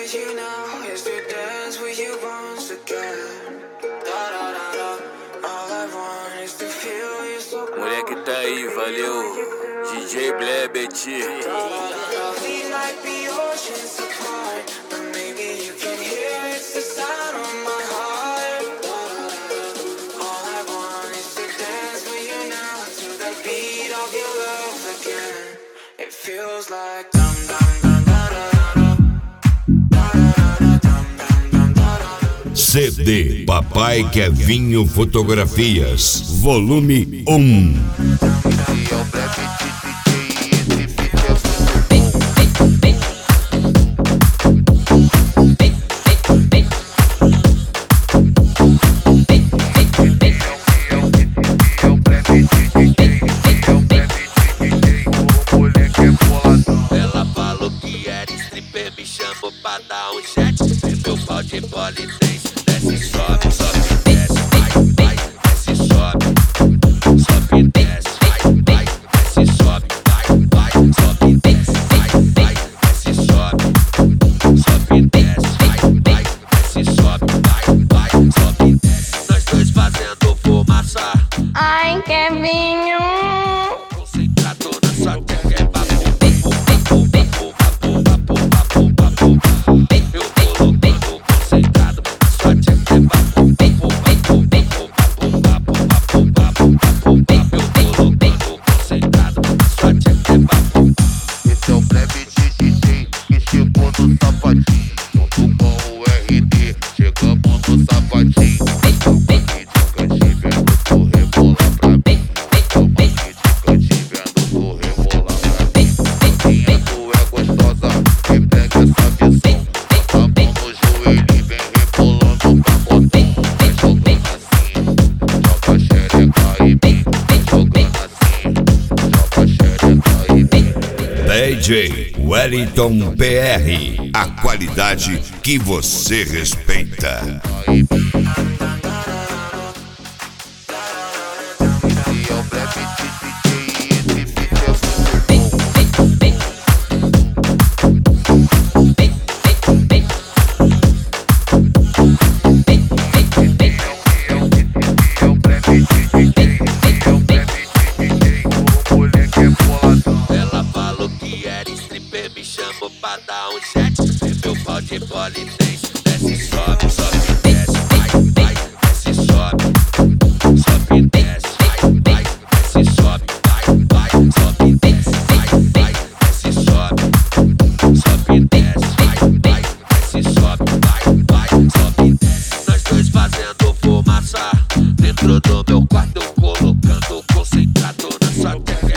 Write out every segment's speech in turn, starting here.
with you now is to dance with you once again. Da da da da. All I want is to feel you so close. Moleque tá aí, valeu. DJ Blebet. We might be oceans apart, but maybe you can hear it's the sound of my heart. Da da da da. All I want is to dance with you now to the beat of your love again. It feels like dum dum dum da da da da da da dum dum da da. CD Papai Kevinho Fotografias, volume 1. Ela falou que era stripper, me chamou pra dar um jet. Meu pau de polidense, desce, sobe, sobe, desce, vai, vai, desce, sobe, sobe, desce, vai, vai, desce, sobe, vai, vai, sobe, desce, vai, vai, desce, sobe, sobe, desce, vai, vai, desce, sobe, vai, vai, sobe, desce. Nós dois fazendo fumaça. Ai, Kevinho. Concentrado na sua teca, é papo. Esse é o Blebet DJ que chegou no sapatinho. Junto com o RD, chegamos no sapatinho. Sapatinho de canjive, tu rebola pra mim. Sapatinho de canjive, tu rebola pra mim. Novinha, tu é gostosa, que pega essa visão. A mão no joelho e vem rebolando pra botão. Vai jogando assim, joga xereca em mim. Vai jogando assim, joga xereca em mim. DJ Wellington PR, a qualidade que você respeita. Esse é o Blebet DJ, esse beat é muito Ela falou que era stripper, me chamou pra dar um jet. Meu pau de polidense, desce, sobe, sobe, desce, vai, vai, desce, sobe, sobe, desce, vai, vai, desce, sobe, vai, vai, sobe, desce, vai, vai, desce, sobe, sobe, desce, vai, vai, desce, sobe, vai, vai, sobe, desce. Nós dois fazendo fumaça dentro do meu quarto, colocando concentrado na sua teca.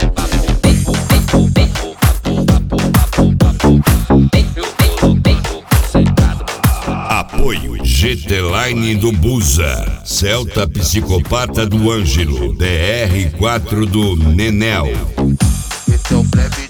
Apoio GT Line do Buza, Celta Psicopata do Ângelo, DR4 do Nenel. Esse é o Blebet